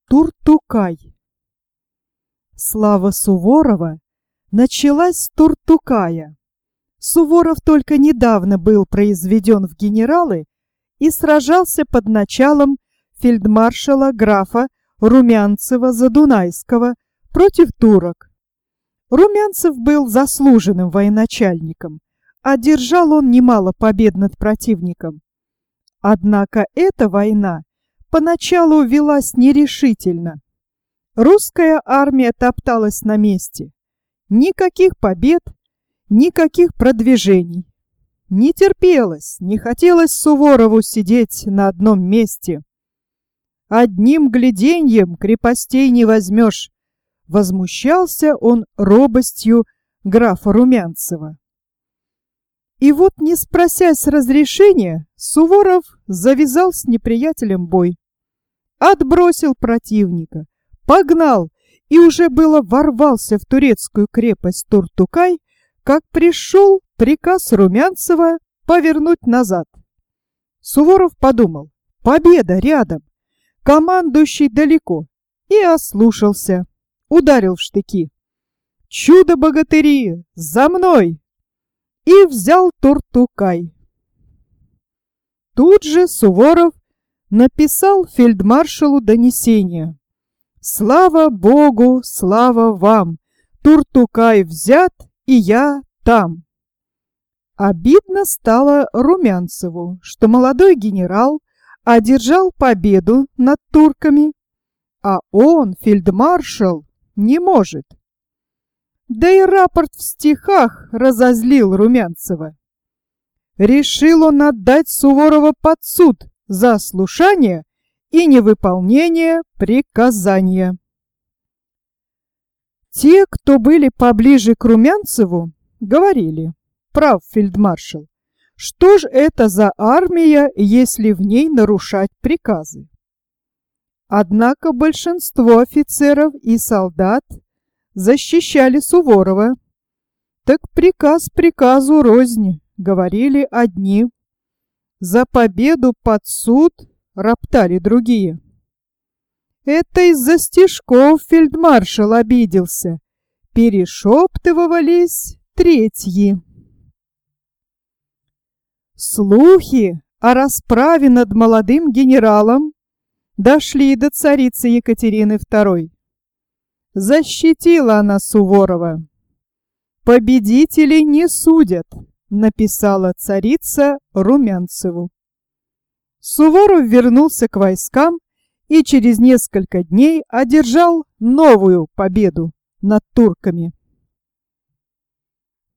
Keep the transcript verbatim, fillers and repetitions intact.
Туртукай. Слава Суворова началась с Туртукая. Суворов только недавно был произведен в генералы и сражался под началом фельдмаршала графа Румянцева-Задунайского против турок. Румянцев был заслуженным военачальником, одержал он немало побед над противником. Однако эта война поначалу велась нерешительно. Русская армия топталась на месте. Никаких побед, никаких продвижений. Не терпелось, не хотелось Суворову сидеть на одном месте. «Одним гляденьем крепостей не возьмешь», — возмущался он робостью графа Румянцева. И вот, не спросясь разрешения, Суворов завязал с неприятелем бой. Отбросил противника, погнал и уже было ворвался в турецкую крепость Туртукай, как пришел приказ Румянцева повернуть назад. Суворов подумал: победа рядом, командующий далеко, и ослушался, ударил в штыки. «Чудо-богатыри, за мной!» И взял Туртукай. Тут же Суворов написал фельдмаршалу донесение: «Слава Богу, слава вам! Туртукай взят, и я там». Обидно стало Румянцеву, что молодой генерал одержал победу над турками, а он, фельдмаршал, не может. Да и рапорт в стихах разозлил Румянцева. Решил он отдать Суворова под суд за ослушание и невыполнение приказания. Те, кто были поближе к Румянцеву, говорили: прав фельдмаршал, что ж это за армия, если в ней нарушать приказы? Однако большинство офицеров и солдат защищали Суворова. Так приказ приказу рознь, говорили одни. За победу под суд роптали другие. Это из-за стишков фельдмаршал обиделся, перешептывались третьи. Слухи о расправе над молодым генералом дошли до царицы Екатерины второй. Защитила она Суворова. «Победителей не судят», — написала царица Румянцеву. Суворов вернулся к войскам и через несколько дней одержал новую победу над турками.